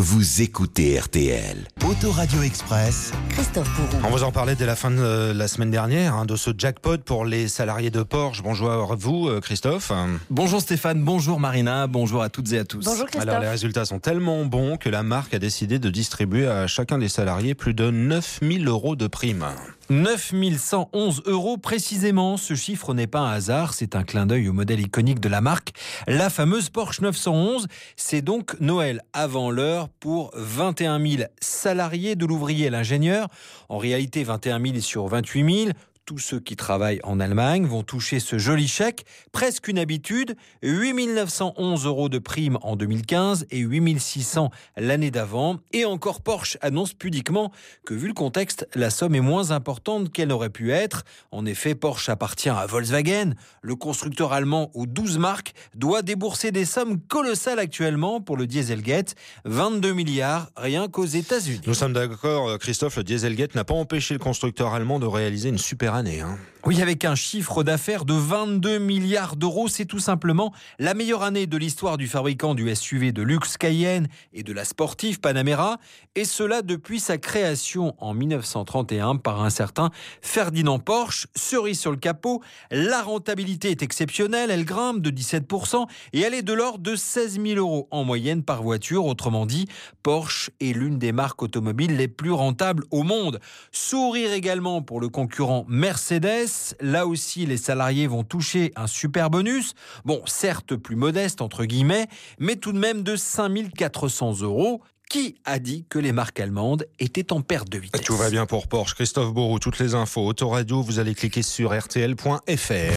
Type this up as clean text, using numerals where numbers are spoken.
vous écoutez RTL. Autoradio Express. Christophe Bourou. On vous en parlait dès la fin de la semaine dernière, de ce jackpot pour les salariés de Porsche. Bonjour à vous, Christophe. Bonjour Stéphane, bonjour Marina, bonjour à toutes et à tous. Bonjour Christophe. Alors les résultats sont tellement bons que la marque a décidé de distribuer à chacun des salariés plus de 9 000 € de primes. 9 111 € précisément. Ce chiffre n'est pas un hasard, c'est un clin d'œil au modèle iconique de la marque. La fameuse Porsche 911, c'est donc Noël avant l'heure pour 21 000 salariés, de l'ouvrier à l'ingénieur. En réalité, 21 000 sur 28 000. Tous ceux qui travaillent en Allemagne vont toucher ce joli chèque, presque une habitude, 8 911 € de prime en 2015 et 8 600 l'année d'avant. Et encore Porsche annonce pudiquement que vu le contexte, la somme est moins importante qu'elle n'aurait pu être. En effet, Porsche appartient à Volkswagen. Le constructeur allemand aux 12 marques doit débourser des sommes colossales actuellement pour le Dieselgate, 22 milliards rien qu'aux États-Unis. Nous sommes d'accord, Christophe, le Dieselgate n'a pas empêché le constructeur allemand de réaliser une super année. Oui, avec un chiffre d'affaires de 22 milliards d'euros, c'est tout simplement la meilleure année de l'histoire du fabricant du SUV de luxe Cayenne et de la sportive Panamera, et cela depuis sa création en 1931 par un certain Ferdinand Porsche. Cerise sur le capot, la rentabilité est exceptionnelle, elle grimpe de 17% et elle est de l'ordre de 16 000 € en moyenne par voiture. Autrement dit, Porsche est l'une des marques automobiles les plus rentables au monde. Sourire également pour le concurrent Mercedes. Là aussi, les salariés vont toucher un super bonus. Bon, certes plus modeste entre guillemets, mais tout de même de 5 400 €. Qui a dit que les marques allemandes étaient en perte de vitesse ? Tout va bien pour Porsche. Christophe Bourou, toutes les infos. Autoradio, vous allez cliquer sur rtl.fr.